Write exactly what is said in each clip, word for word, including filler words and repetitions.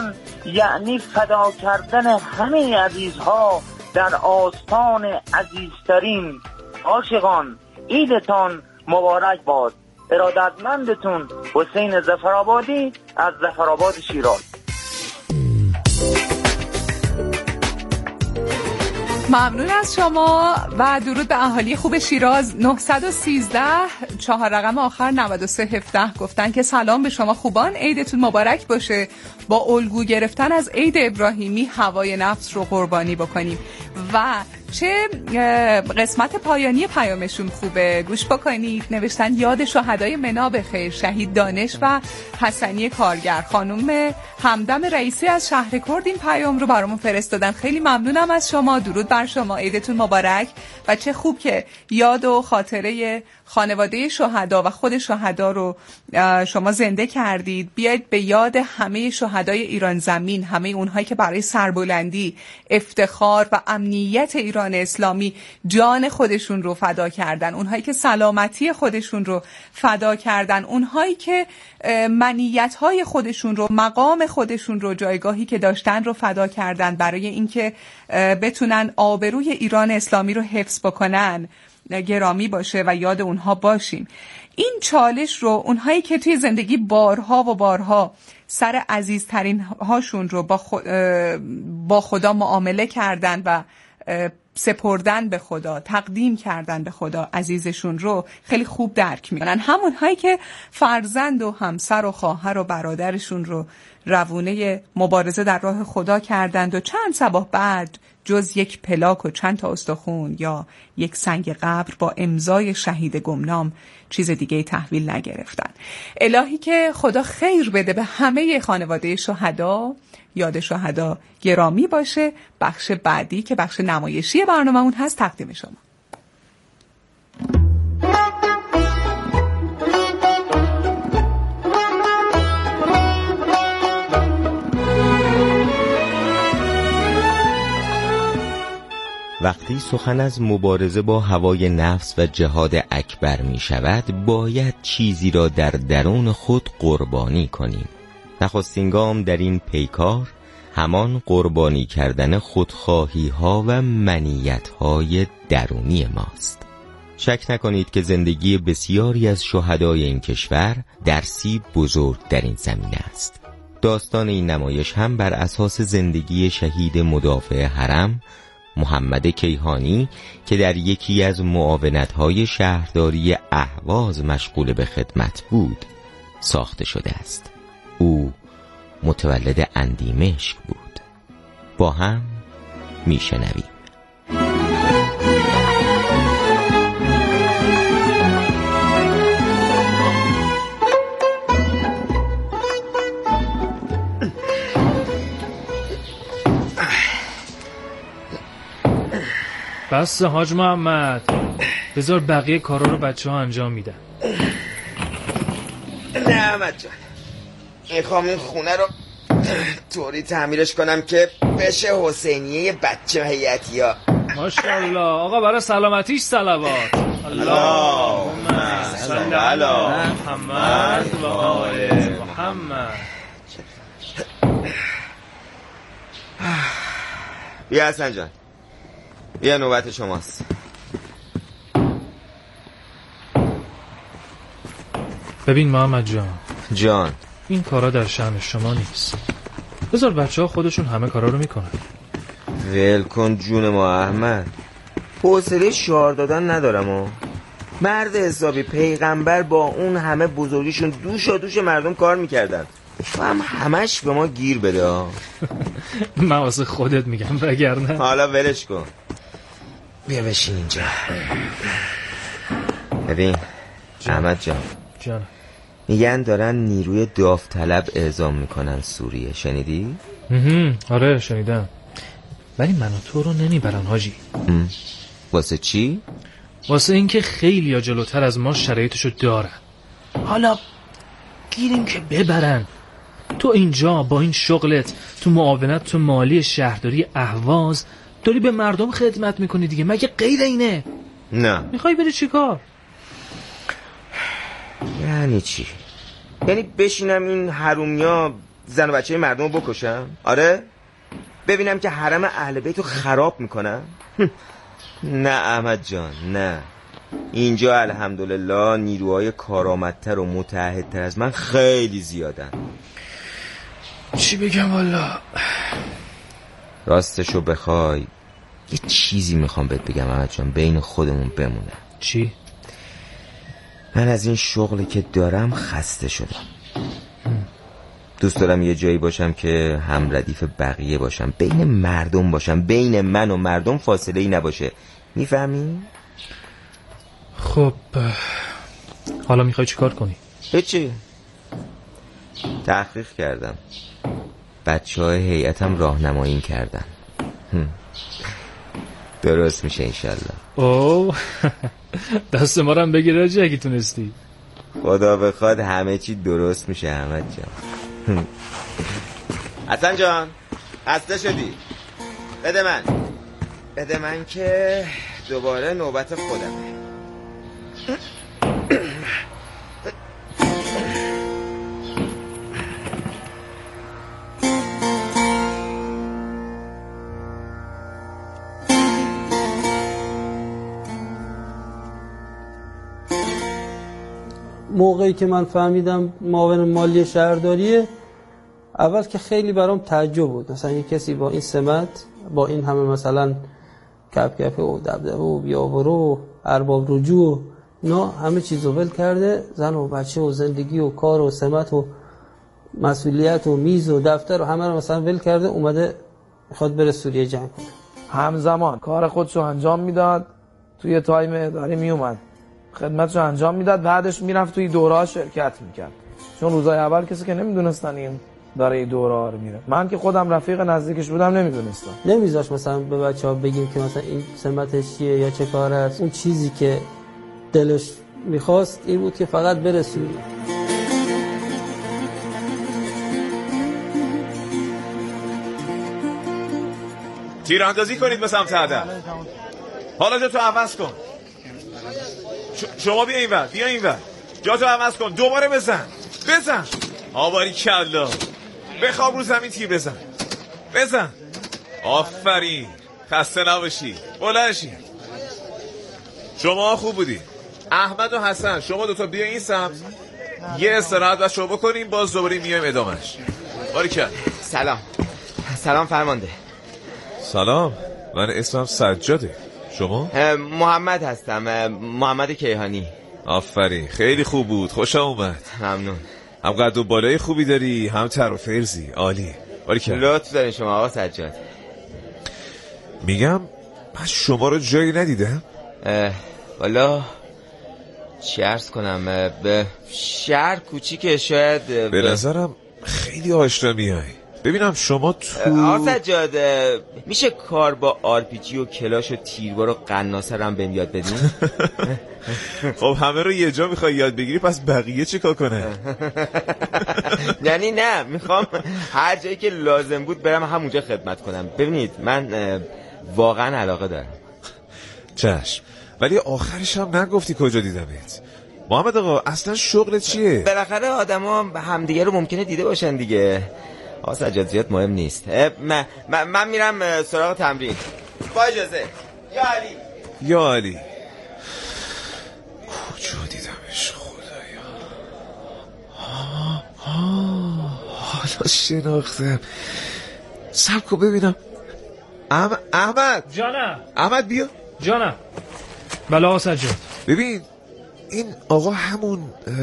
عاشقان یعنی فدا کردن همه عزیزها در آستان عزیزترین عاشقان. عیدتان مبارک باد. ارادتمندتون حسین ظفرآبادی از ظفرآباد شیراز. ممنون از شما و درود به اهالی خوب شیراز. نه یک سه چهار رقم آخر نود و سه هفده گفتن که سلام به شما خوبان، عیدتون مبارک باشه. با الگو گرفتن از عید ابراهیمی هوای نفس رو قربانی بکنیم. و چه قسمت پایانی پیامشون خوبه، گوش بکنید. نوشتن یاد شهدای منا بخیر، شهید دانش و حسنی کارگر. خانم همدم رئیسی از شهر کرد این پیام رو برامون فرستادن. خیلی ممنونم از شما، درود بر شما، عیدتون مبارک. و چه خوب که یاد و خاطره خانواده شهدا و خود شهدا رو شما زنده کردید. بیاید به یاد همه شهدای ایران زمین، همه اونهایی که برای سربلندی، افتخار و امنیت ایران اسلامی جان خودشون رو فدا کردن، اونهایی که سلامتی خودشون رو فدا کردن، اونهایی که منیت‌های خودشون رو، مقام خودشون رو، جایگاهی که داشتن رو فدا کردن برای اینکه بتونن آبروی ایران اسلامی رو حفظ بکنن، گرامی باشه و یاد اونها باشیم. این چالش رو اونهایی که توی زندگی بارها و بارها سر عزیزترین هاشون رو با, خود با خدا معامله کردن و سپردن به خدا، تقدیم کردن به خدا عزیزشون رو خیلی خوب درک میکنن. همون هایی که فرزند و همسر و خواهر و برادرشون رو روونه مبارزه در راه خدا کردند و چند صباح بعد جز یک پلاک و چند تا استخون یا یک سنگ قبر با امضای شهید گمنام چیز دیگه تحویل نگرفتن. الهی که خدا خیر بده به همه خانواده شهدا، یاد شهدا گرامی باشه. بخش بعدی که بخش نمایشی برنامه‌مون هست تقدیم شما. وقتی سخن از مبارزه با هوای نفس و جهاد اکبر می شود، باید چیزی را در درون خود قربانی کنیم. نخستین گام در این پیکار همان قربانی کردن خودخواهی ها و منیت های درونی ماست. شک نکنید که زندگی بسیاری از شهدای این کشور درسی بزرگ در این زمینه است. داستان این نمایش هم بر اساس زندگی شهید مدافع حرم محمد کیهانی که در یکی از معاونت‌های شهرداری اهواز مشغول به خدمت بود ساخته شده است. او متولد اندیمشک بود. با هم میشنویم. بس حاج محمد، بذار بقیه کارا رو بچه ها انجام میدن. نه احمد جان، میخوام این خونه رو طوری تعمیرش کنم که بشه حسینیه بچه هیئتی ها. ماشاءالله آقا، برای سلامتیش صلوات. اللهم صل علی محمد و آل محمد. بیا حسن جان، بیا نوبت شماست. ببین محمد جان جان این کارا در شأن شما نیست. بذار بچه ها خودشون همه کارا رو میکنن. ول کن جون ما احمد، حوصله شعار دادن ندارم. و مرد حسابی پیغمبر با اون همه بزرگیشون دوشا دوش مردم کار میکردن. تو هم همش به ما گیر بده ها. من واسه خودت میگم وگرنه. حالا ولش کن، بیا بشین اینجا. ببین احمد جان جان، میگن دارن نیروی داوطلب اعزام میکنن سوریه، شنیدی؟ آره شنیدم، ولی من و تو رو نمیبرن حاجی. واسه چی؟ واسه اینکه خیلی ها جلوتر از ما شرایطشو دارن. حالا گیریم که ببرن. تو اینجا با این شغلت تو معاونت تو مالی شهرداری اهواز داری به مردم خدمت میکنی دیگه، مگه غیر اینه؟ نه. میخوای بری چی کار؟ یعنی چی؟ یعنی بشینم این حرومیا زن و بچه مردم رو بکشم؟ آره؟ ببینم که حرم اهل بیت رو خراب میکنم؟ نه احمد جان، نه. اینجا الحمدلله نیروهای کارآمدتر و متعهدتر از من خیلی زیادن. چی بگم والا؟ راستشو بخوای یه چیزی میخوام بهت بگم احمد جان، بین خودمون بمونه. چی؟ من از این شغلی که دارم خسته شدم. دوست دارم یه جایی باشم که هم ردیف بقیه باشم، بین مردم باشم، بین من و مردم فاصله ای نباشه. میفهمی؟ خب حالا میخوای چی کار کنی؟ هیچی. تحقیق کردم، بچه های هیئتم راهنمایی کردن. درست میشه انشالله. اوه دست ما رو هم بگیر راجی اگه تونستی. خدا بخواد همه چی درست میشه احمد جان. حسن جان خسته شدی؟ بده من بده من که دوباره نوبت خودمه. موقعی که من فهمیدم معاون مالی شهرداریه، اول که خیلی برام تعجب بود. مثلا یه کسی با این سمت، با این همه مثلا کپکپه و دبدبه و بیاورو و ارباب رجوع، نه همه چیزو ول کرده، زن و بچه و زندگی و کار و سمت و مسئولیت و میز و دفتر و همه رو مثلا ول کرده، اومده میخواد بره سوریه جنگ کنه. همزمان کار خودشو انجام میداد، توی تایم اداری میومد خدمتشو انجام میداد، بعدش میرفت توی دوره‌ها شرکت میکرد، چون روزای اول کسی که نمیدونستن این داره این دوره‌ها رو میره. من که خودم رفیق نزدیکش بودم نمیدونستم. نمیذاش مثلا به بچه‌ها بگیم که مثلا این سمتش چیه یا چه کار است. اون چیزی که دلش میخواست این بود که فقط بره سوریه. تیراندازی کنید به سمت هدف. حالا جا تو عوض کن. ش- شما بیا اینور، بیا اینور. جا تو عوض کن، دوباره بزن. بزن. آباری کلا. بخواب رو زمین تیر بزن. بزن. آفرین. خسته نباشی. بلند شی. شما خوب بودی. احمد و حسن شما دوتا بیا این سمت. یه استراحت بس شما بکنیم، باز دوباره میایم ادامهش. باریکلا. سلام. سلام فرمانده. سلام. من اسمم سجاده. شما؟ محمد هستم، محمد کیهانی. آفرین، خیلی خوب بود، خوشم اومد. ممنون. هم قد و بالای خوبی داری، هم تر و فرزی، عالی. باریکلا. لطف دارین شما آقا سجاد. میگم من شما رو جایی ندیدم. والا چی عرض کنم، به شهر کوچیکه شاید. به نظرم خیلی آشنا میای. ببینم شما تو آقا سجاد میشه کار با آرپیجی و کلاش و تیربار و قناصه رو هم بهم یاد بدین؟ خب همه رو یه جا میخوای یاد بگیری، پس بقیه چی کار کنه؟ یعنی نه، میخوام هر جایی که لازم بود برم همونجا خدمت کنم. ببینید من واقعا علاقه دارم. چشم، ولی آخرش هم نگفتی کجا دیدمت. محمد آقا اصلا شغلت چیه؟ بالاخره آدما همدیگه رو ممکنه دیده باشن دیگه. آقا سجاد زیاد مهم نیست. من, من, من میرم سراغ تمرین. با اجازه. یا علی. یا علی کجا دیدمش خدایا؟ حالا شناختم. سب کن ببینم. احمد احمد جانم. احمد بیا. جانم. بله آقا سجاد. ببین این آقا همون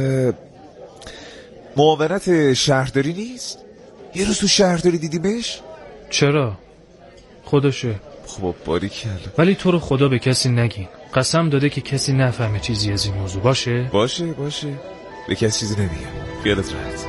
معاونت شهرداری نیست؟ یه روز تو شهرداری دیدیمش؟ چرا؟ خودشه. خب باریکلا. ولی تو رو خدا به کسی نگین. قسم داده که کسی نفهمه چیزی از این موضوع. باشه؟ باشه باشه، به کسی چیزی نمیگم، خیالت راحت.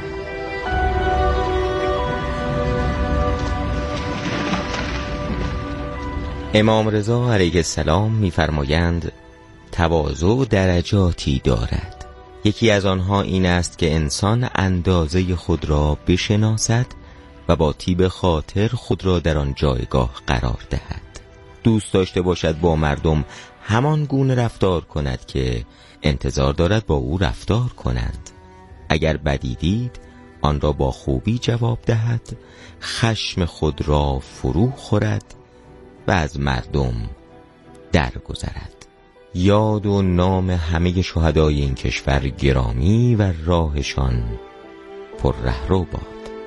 امام رضا علیه السلام می‌فرمایند تواضع درجاتی دارد. یکی از آنها این است که انسان اندازه خود را بشناسد و با طیب خاطر خود را در آن جایگاه قرار دهد. دوست داشته باشد با مردم همان گونه رفتار کند که انتظار دارد با او رفتار کنند. اگر بدی دید آن را با خوبی جواب دهد، خشم خود را فرو خورد و از مردم درگذرد. یاد و نام همه شهدای این کشور گرامی و راهشان پر رهرو باد.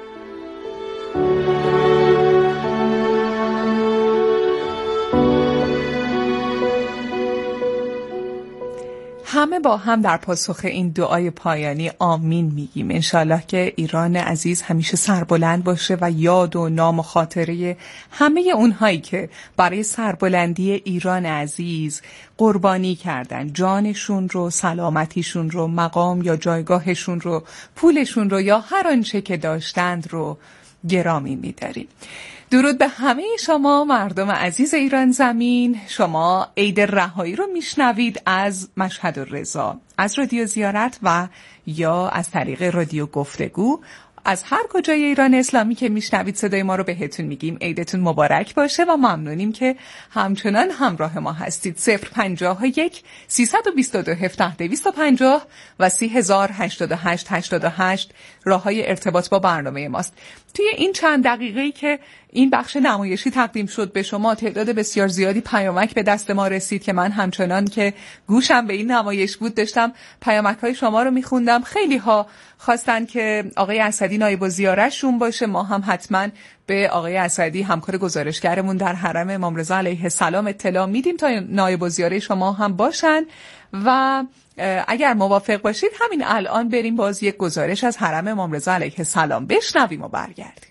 همه با هم در پاسخ این دعای پایانی آمین میگیم. انشالله که ایران عزیز همیشه سربلند باشه و یاد و نام و خاطره همه اونهایی که برای سربلندی ایران عزیز قربانی کردن، جانشون رو، سلامتیشون رو، مقام یا جایگاهشون رو، پولشون رو یا هر آنچه که داشتند رو گرامی می‌داریم. درود به همه شما مردم عزیز ایران زمین. شما عید رهایی رو میشنوید از مشهد الرضا، از رادیو زیارت و یا از طریق رادیو گفتگو. از هر کجای ایران اسلامی که میشنوید صدای ما رو بهتون میگیم عیدتون مبارک باشه و ممنونیم که همچنان همراه ما هستید. صفر پنجاه و یک سیصد و بیست و دو هفده دویست و پنجاه و سی هزار هشتاد و هشت هشتاد و هشت راه های ارتباط با برنامه ماست. توی این چند دقیقه‌ای که این بخش نمایشی تقدیم شد به شما، تعداد بسیار زیادی پیامک به دست ما رسید که من همچنان که گوشم به این نمایش بود داشتم پیامک‌های شما رو می‌خوندم. خیلی ها خواستن که آقای اسدی نایب الزیاره‌شون باشه. ما هم حتما به آقای اسدی همکار گزارشگرمون در حرم امام رضا علیه السلام اطلاع میدیم تا نایب الزیاره شما هم باشن و اگر موافق باشید همین الان بریم باز یک گزارش از حرم امام رضا علیه السلام بشنویم و برگردیم.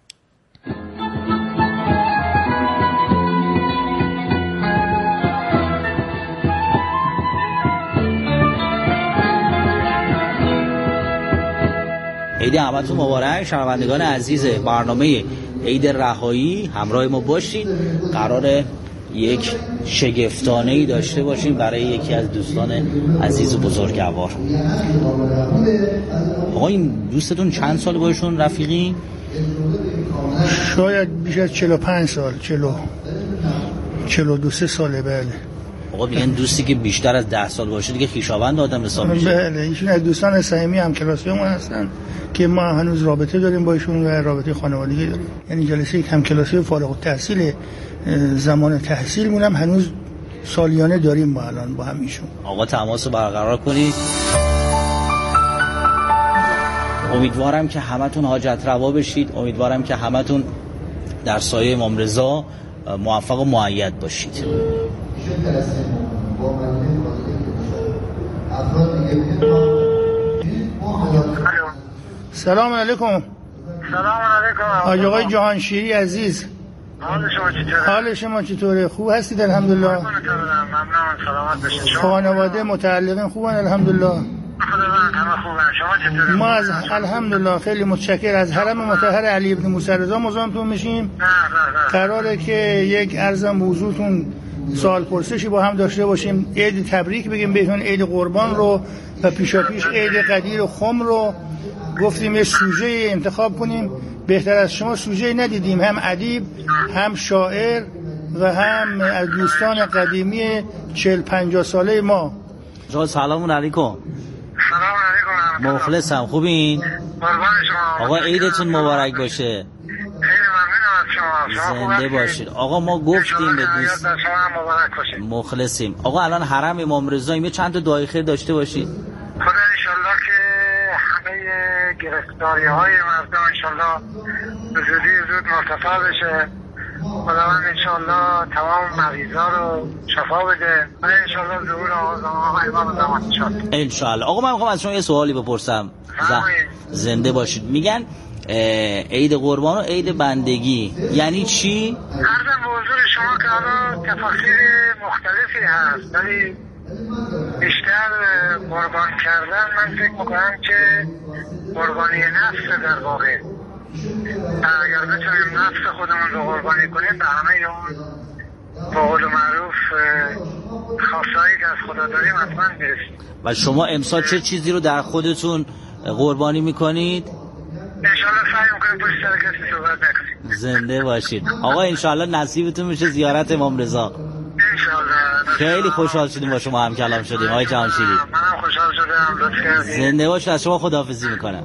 عید همتون مبارک. شنوندگان عزیز برنامه عید رهایی همراه ما باشید. قراره یک شگفتانه‌ای داشته باشیم برای یکی از دوستان عزیز و بزرگوار. آقا این دوستتون چند سال باشون رفیقی؟ شاید بیش از چهل و پنج سال، چهل چهل و دو سه ساله. بله. آقا میگن دوستی که بیشتر از ده سال باشه دیگه خویشاوند آدم حساب میشه. بله، ایشون از دوستان صمیمی هم کلاسیمون هستن که ما هنوز رابطه داریم با ایشون و رابطه خانوادگی داریم. یعنی جلسه یک هم کلاسی فارغ التحصیل زمان تحصیل مونم هنوز سالیانه داریم ما الان با هم ایشون. آقا تماس برقرار کنید. امیدوارم که همتون حاجت روا بشید. امیدوارم که همتون در سایه امام رضا موفق و مؤید باشید. سلام علیکم. سلام علیکم. آقای جهانشیری عزیز، حال شما چطوره؟ حال شما چطوره؟ خوب هستید؟ الحمدلله. ممنون، سلامت باشید. خانواده متعلقین خوبن؟ الحمدلله. خدا همه خوبن. شما چطوره؟ ما از الحمدلله خیلی متشکر. از حرم مطهر علی ابن موسی رضا مزاحمتون میشیم. قراره که یک عرض موضوعتون سوال پرسشی با هم داشته باشیم. عید تبریک بگیم بهتون، عید قربان رو و پیشا پیش عید قدیر و خم رو. گفتیم یه سوژه انتخاب کنیم. بهتر از شما سوژه ندیدیم، هم ادیب هم شاعر و هم از دوستان قدیمی چهل پنجاه ساله ما. سلام علیکم. سلام علیکم. مخلصم. خوبین؟ قربان شما. آقا عیدتون مبارک باشه. زنده باشید. آقا ما گفتیم به دوست مخلصیم. آقا الان حرم امام رضا یه چند تا دعای خیر داشته باشید. خدا انشالله که همه گرفتاری های مردم انشالله به زودی زود مرتفع بشه. خداوند انشالله تمام مریضا رو شفا بده. ولی انشالله ظهور آقای امام زمان شد انشالله. آقا من میخوام از شما یه سوالی بپرسم. زنده باشید. میگن عید قربان و عید بندگی یعنی چی؟ عرض موضوع شما که حالا تفاسیر مختلفی هست، ولی بیشتر قربان کردن من فکر میکنم که قربانی نفس در واقع. اگر بتونیم نفس خودمون رو قربانی کنیم به همه اون با قول معروف خاصایی که از خدا داریم حتما برسیم. و شما امسال چه چیزی رو در خودتون قربانی میکنید؟ انشالله سعی میکنیم پشت سر کسی صحبت نکنیم. زنده باشید. آقا انشالله نصیبتون میشه زیارت امام رضا. انشالله. خیلی خوشحال شدیم با شما هم کلام شدیم آقای جهانشیری. منم خوشحال شدم. لطف کردید. زنده باشید. از شما خداحافظی میکنم. خواهش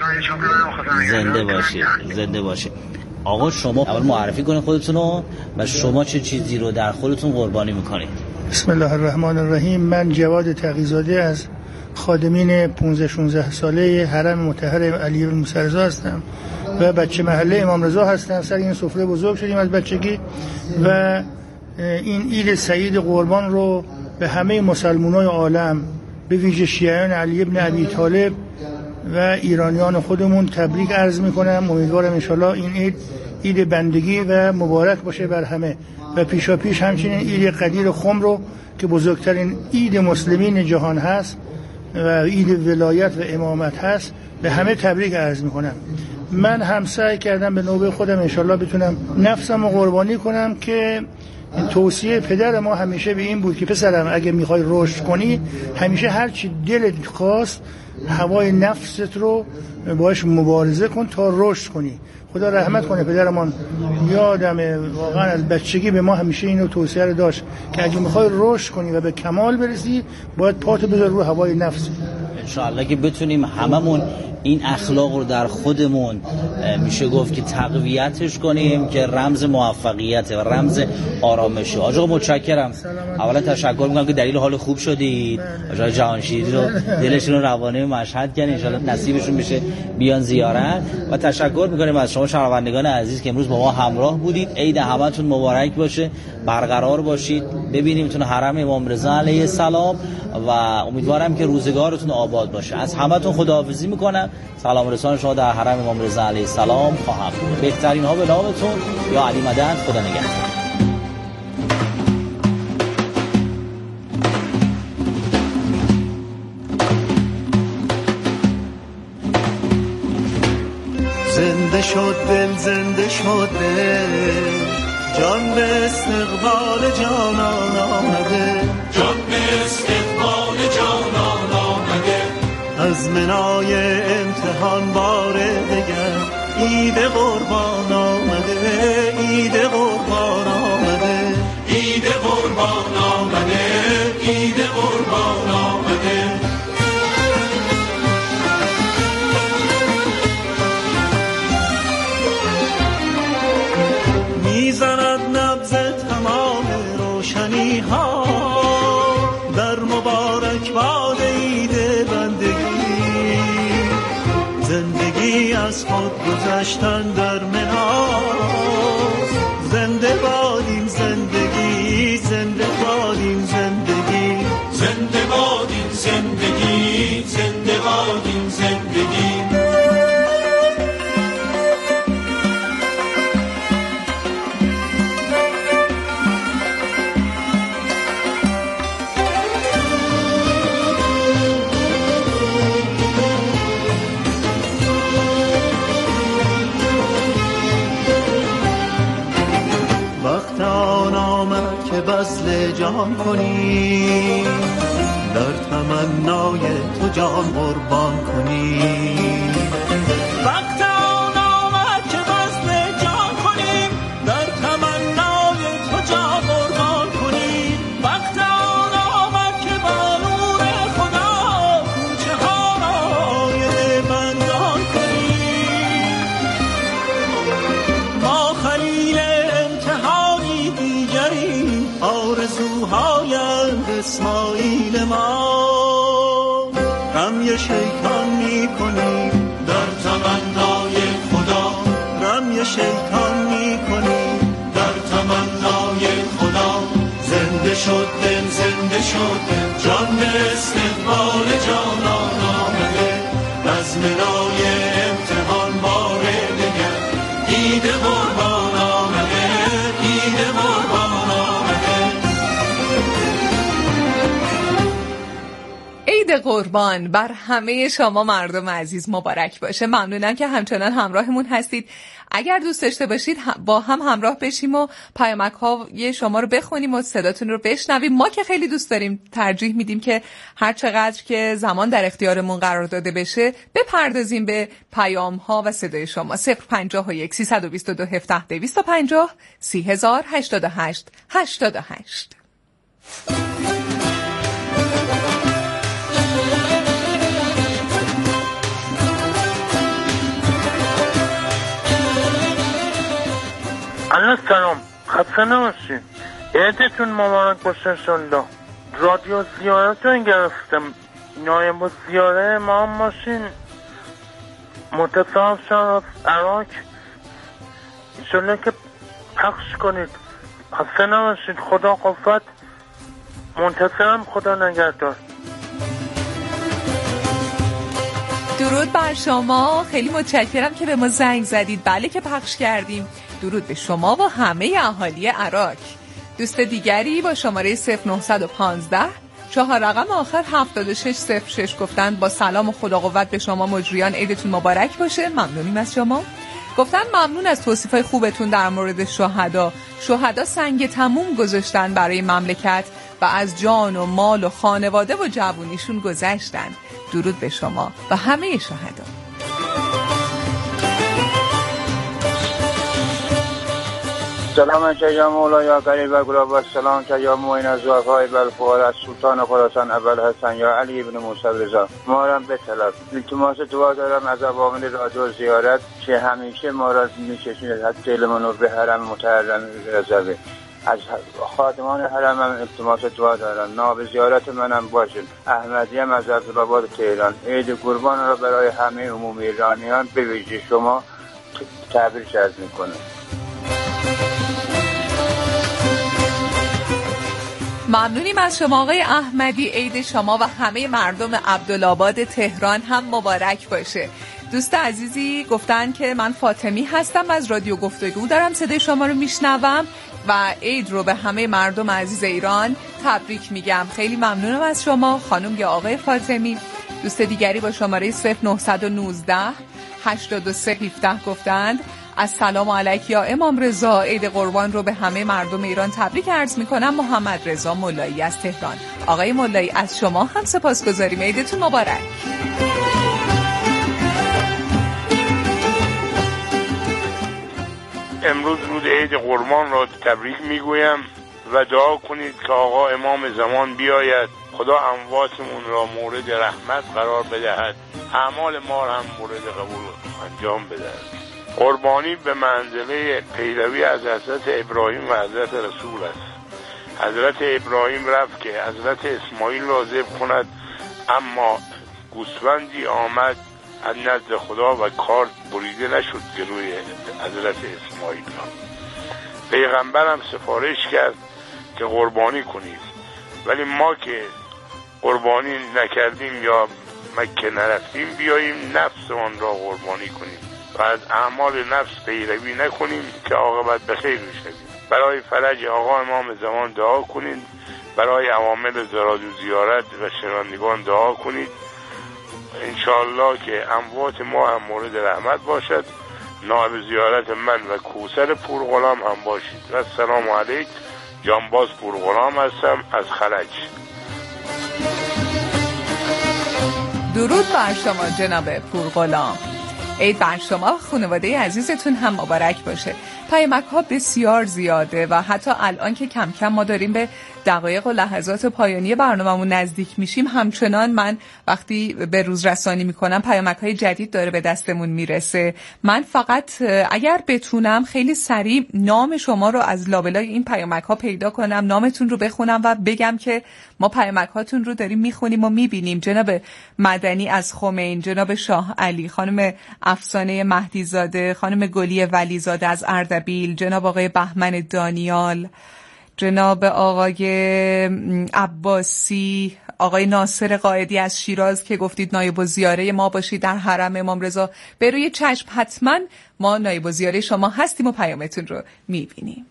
زنده باشید، زنده باشید. آقا شما اول معرفی کنید خودتونو و شما چه چیزی رو در خودتون قربانی میکنید؟ بسم الله الرحمن الرحیم. من جواد تقی‌زاده از خادمین پانزده شانزده ساله حرم مطهر علی بن موسی رضا هستم و بچه محله امام رضا هستم. سر این سفره بزرگ شدیم از بچگی و این عید سعید قربان رو به همه مسلمانای عالم، به ویژه شیعیان علی بن ابی طالب و ایرانیان خودمون تبریک عرض میکنم. امیدوارم انشالله این عید عید بندگی و مبارک باشه بر همه و پیشا پیش همچنین عید قدیر خم رو که بزرگترین عید مسلمین جهان هست و عید ولایت و امامت هست به همه تبریک عرض میکنم. من هم سعی کردم به نوبه خودم انشالله بتونم نفسم رو قربانی کنم که توصیه پدر ما همیشه به این بود که پسرم اگه میخوای رشد کنی همیشه هر چی دلت خواست هوای نفست رو باش مبارزه کن تا رشد کنی. خدا رحمت کنه پدرمان، یادمه واقعا از بچگی به ما همیشه اینو توصیه رو داشت که اگه میخوای رشد کنی و به کمال برسی باید پاتو بذار رو هوای نفس. انشاءالله که بتونیم هممون این اخلاق رو در خودمون میشه گفت که تقویتش کنیم که رمز موفقیت و رمز آرامشه. آقا متشکرم. اولا تشکر میکنم که دلیل حال خوب شدید. آقا جهانشیری رو دلشون رو روانه مشهد کردن، ان شاءالله نصیبشون بشه بیان زیارت. و تشکر میکنیم از شما شنوندگان عزیز که امروز با ما همراه بودید. عید همتون مبارک باشه، برقرار باشید، ببینیمتون حرم امام رضا علیه السلام و امیدوارم که روزگارتون آباد باشه. از همتون خداحافظی میکنم. سلام رسان شما در حرم امام رضا علیه السلام خواهم بود. بهترین ها به نامتون. یا علی مدد. خدا نگهدار. زنده شد دل، زنده شد دل، جان به استقبال جانان آمده، جان به استقبال جانان آمده. از منای امتحان بار دگر عید قربان آمده، عید قربان آمده، عید قربان آمده، عید قربان آمده. میزند نبض تمام روشنی ها در مبارک باد عید بندگی. زندگی از خود گذشتن در مناست، زنده بادیم زندگی، زنده بادیم زندگی، زنده بادیم زندگی، زنده بادیم زندگی. بذل جان کنی، در تمنای تو جان قربان کنی. وقت آن آمد که بذل جان کنیم، در تمنای تو جان قربان کنیم. وقت آن آمد که با نور خدا کوچه ها را بندان کنیم. ما خلیل امتحانی دیگری، آرزوهایند اسماعیل ما. رمی شیطان می کنیم در تمنای خدا، رمی شیطان می کنیم در تمنای خدا. زنده شد دل، زنده شد دل، جان به استقبال جانان آمده. از منای امتحان بار دگر عید قربان آمده، عید قربان آمده. عید قربان بر همه شما مردم عزیز مبارک باشه. ممنونم که همچنان همراهمون هستید. اگر دوست داشته باشید با هم همراه بشیم و پیامک های شما رو بخونیم و صداتون رو بشنویم. ما که خیلی دوست داریم، ترجیح میدیم که هر چقدر که زمان در اختیارمون قرار داده بشه بپردازیم به پیام ها و صدای شما. صفر پنجاه و یک سیصد و بیست و دو هفده دویست و پنجاه سی هزار هشتاد و هشت هشتاد و هشت. الله سلام، خسته نباشید. عیدتون مبارک باشه انشالله. رادیو زیارتون گرفتم، نایب الزیاره ما هم باشین. متصاحب شد از عراق، انشالله که پخش کنید. خسته نباشید، خدا قوت. منتصرم، خدا نگهدار. درود بر شما، خیلی متشکرم که به ما زنگ زدید. بله که پخش کردیم. درود به شما و همه اهالی عراق. دوست دیگری با شماره صفر نه یک پنج چهار رقم آخر هفتاد و شش صفر شش گفتند با سلام و خدا قوت به شما مجریان، عیدتون مبارک باشه. ممنونیم از شما. گفتن ممنون از توصیفای خوبتون در مورد شهدا. شهدا سنگ تموم گذاشتن برای مملکت و از جان و مال و خانواده و جوونیشون گذشتن. درود به شما و همه شهدا. سلام چه مولا یا قریب و گلاب و سلام چه یا موین از وفای بالفوار از سلطان خراسان اول حسن یا علی ابن موسی رضا ما را به طلب. التماس دعا دارم از عوامل رادیو زیارت که همیشه ما را می‌کشونید حتی علمانو به حرم متحرم رضوی. از خادمان حرم هم التماس دعا دارم. ناب زیارت منم باشید. احمدی هم از عبدالآباد تهران. عید قربان را برای همه عموم ایرانیان به ویژه شما تبریک عرض می‌کنم. ممنونیم از شما آقای احمدی. عید شما و همه مردم عبدالآباد تهران هم مبارک باشه. دوست عزیزی گفتن که من فاطمی هستم، از رادیو گفتگو دارم صدای شما رو میشنوم و عید رو به همه مردم عزیز ایران تبریک میگم. خیلی ممنونم از شما خانم یا آقای فاطمی. دوست دیگری با شماره صفر نه یک نه هشتاد و سه هفده گفتند السلام علیک یا امام رضا، عید قربان رو به همه مردم ایران تبریک عرض میکنم. محمد رضا مولایی از تهران. آقای مولایی از شما هم سپاسگزاریم، عیدتون مبارک. امروز روز عید قربان را تبریک میگویم و دعا کنید که آقا امام زمان بیاید، خدا امواتمون را مورد رحمت قرار بدهد، اعمال ما را هم مورد قبول انجام بدهد. قربانی به منزله پیروی از حضرت ابراهیم و حضرت رسول است. حضرت ابراهیم رفت که حضرت اسماعیل را ذبح کند، اما گوسفندی آمد از نزد خدا و کار بریده نشد جلوی حضرت اسماعیل را. پیغمبرم سفارش کرد که قربانی کنید، ولی ما که قربانی نکردیم یا مکه نرفتیم بیاییم نفسمان را قربانی کنیم و از اعمال نفس پیروی نکنیم که عاقبت به خیر بشویم. برای فرج آقا امام زمان دعا کنید، برای عوامل رادیو زیارت و شنوندگان دعا کنید انشاءالله که اموات ما هم مورد رحمت باشد. نائب زیارت من و کوثر پورغلام هم باشید. و السلام علیک، جانباز پورغلام هستم از خلج. درود بر شما جناب پورغلام. عید بر شما خانواده عزیزتون هم مبارک باشه. پیامک ها بسیار زیاده و حتی الان که کم کم ما داریم به دقایق و لحظات پایانی برنامه‌مون نزدیک میشیم، همچنان من وقتی به روز رسانی میکنم پیامک های جدید داره به دستمون میرسه. من فقط اگر بتونم خیلی سریع نام شما رو از لابلای این پیامک ها پیدا کنم، نامتون رو بخونم و بگم که ما پیامک هاتون رو داریم میخونیم و میبینیم. جناب مدنی از خمین، جناب شاه علی، خانم افسانه مهدی زاده، خانم گلی ولیزاده از اردبیل، جناب آقای بهمن دانیال، جناب آقای عباسی، آقای ناصر قائدی از شیراز که گفتید نایب الزیاره ما باشید در حرم امام رضا. به روی چشم حتما ما نایب الزیاره شما هستیم و پیامتون رو میبینیم.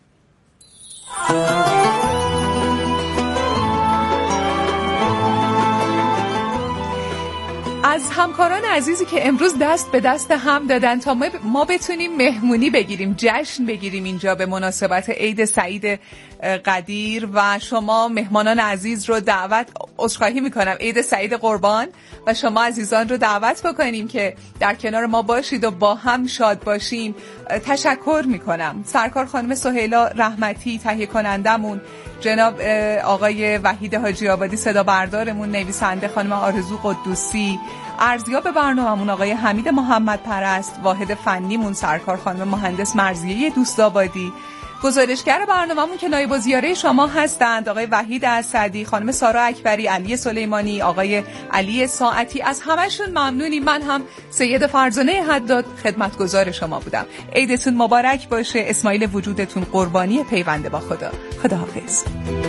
از همکاران عزیزی که امروز دست به دست هم دادن تا ما بتونیم مهمونی بگیریم، جشن بگیریم اینجا به مناسبت عید سعید قدیر و شما مهمانان عزیز رو دعوت عذرخواهی میکنم عید سعید قربان و شما عزیزان رو دعوت بکنیم که در کنار ما باشید و با هم شاد باشیم. تشکر میکنم. سرکار خانم سهیلا رحمتی تهیه کنندمون، جناب آقای وحید حاجی آبادی صدا بردارمون، نویسنده خانم آرزو قدوسی، ارزیاب برنامه‌مون آقای حمید محمد پرست، واحد فنیمون سرکار خانم مهندس مرضیه دوست‌آبادی، گزارشگر برنامه‌مون که نایب الزیاره شما هستند آقای وحید اسدی، خانم سارا اکبری، علی سلیمانی، آقای علی ساعتی، از همشون ممنونیم. من هم سید فرزانه حداد خدمتگزار شما بودم. عیدتون مبارک باشه. اسماعیل وجودتون قربانی پیوند با خدا. خداحافظ.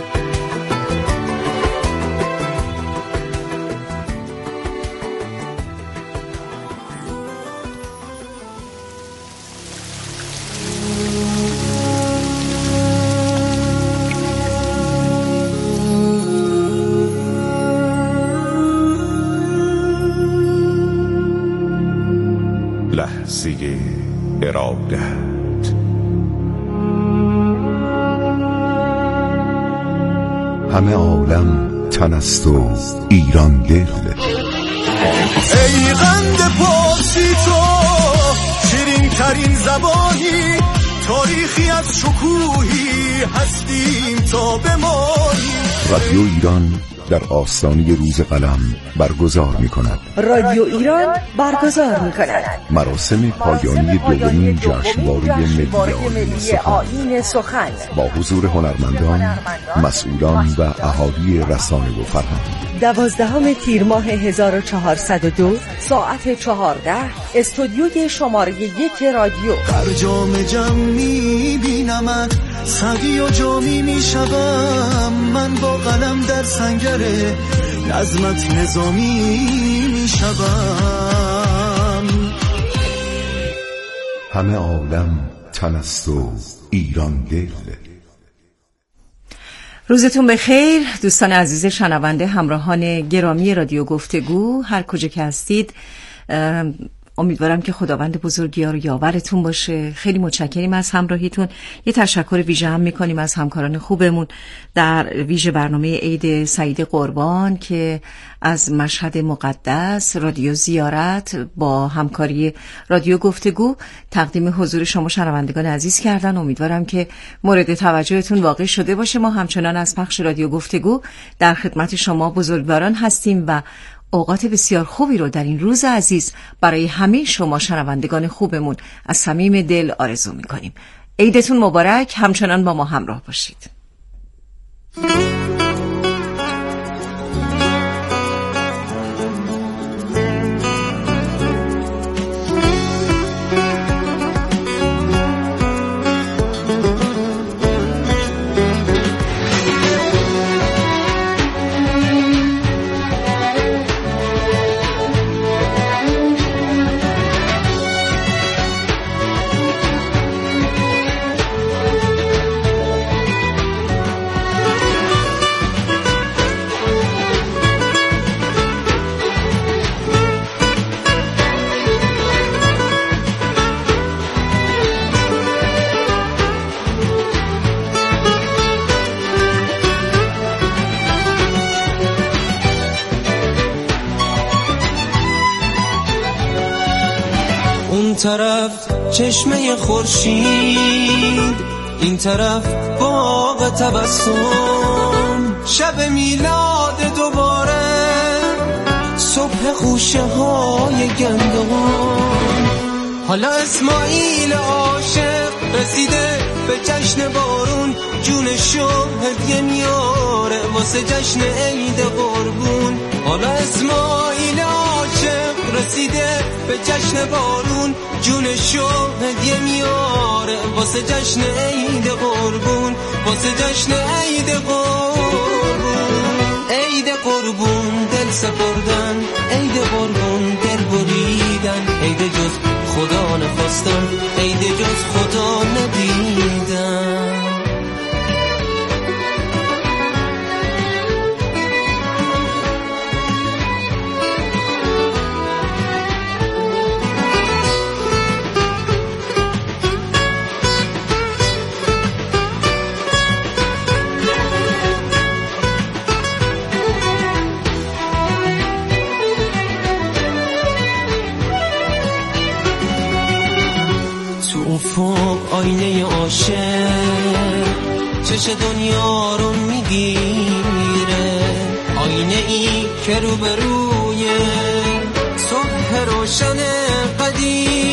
لحظه ارادت، همه عالم تن است و ایران دل. ای قند پارسی تو شیرین ترین زبانی، تاریخی از شکوهی هستیم تا بمانی. رادیو ایران در آستانه روز قلم برگزار می کند. رادیو ایران برگزار می کند مراسم پایانی دومین جشنواره ملی آیین سخن با حضور هنرمندان، مسئولان و اهالی رسانه و فرهنگ. دوازدهم تیر ماه هزار و چهارصد و دو ساعت چهارده، استودیوی شماره یک رادیو. در جام جم می بینمت، سگی و جامی می شدم من، با قلم در سنگره نظمت نظامی می شدم. همه عالم تن است و ایران دل. روزتون بخیر دوستان عزیز شنونده، همراهان گرامی رادیو گفتگو، هر کجا که هستید امیدوارم که خداوند بزرگیار و یاورتون باشه. خیلی متشکریم از همراهیتون. یه تشکر ویژه هم میکنیم از همکاران خوبمون در ویژه برنامه عید سعید قربان که از مشهد مقدس رادیو زیارت با همکاری رادیو گفتگو تقدیم حضور شما شنوندگان عزیز کردن. امیدوارم که مورد توجهتون واقع شده باشه. ما همچنان از پخش رادیو گفتگو در خدمت شما بزرگواران هستیم و اوقات بسیار خوبی رو در این روز عزیز برای همه شما شنوندگان خوبمون از صمیم دل آرزو می‌کنیم. عیدتون مبارک. همچنان با ما همراه باشید. طرف چشمه خورشید، این طرف باغ تبسم، شب میلاد دوباره، صبح خوشه های گندم. حالا اسماعیل عاشق رسیده به جشن بارون، جونشو هدیه میاره واسه جشن عید قربون. حالا اسماعیل عاشق رسیده به جشن بارون، جونشو هدیه میاره واسه جشن عید قربون، واسه جشن عید قربون. عید قربون دل سپردن، عید قربون دل بریدن، عید جز خدا نخواستم، عید جز خدا ندیدم. افق آینه عاشق چش دنیا رو میگیره، آینه ای که روبروی روشن قدیم